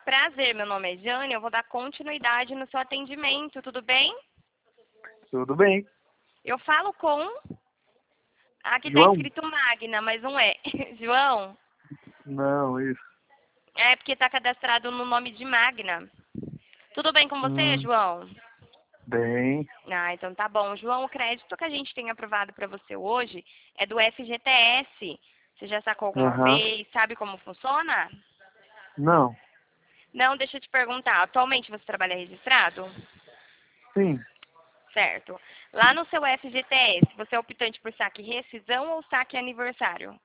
Prazer, meu nome é Jane, eu vou dar continuidade no seu atendimento, tudo bem? Tudo bem. Eu falo com... Aqui tá João? escrito Magna, mas não é. João? Não, isso. É porque tá cadastrado no nome de Magna. Tudo bem com você, Hum, João? bem. Ah, então tá bom. João, o crédito que a gente tem aprovado para você hoje é do FGTS. Você já sacou alguma Aham. vez? Sabe como funciona? Não. Não, deixa eu te perguntar. Atualmente você trabalha registrado? Sim. Certo. Lá no seu FGTS, você é optante por saque rescisão ou saque aniversário?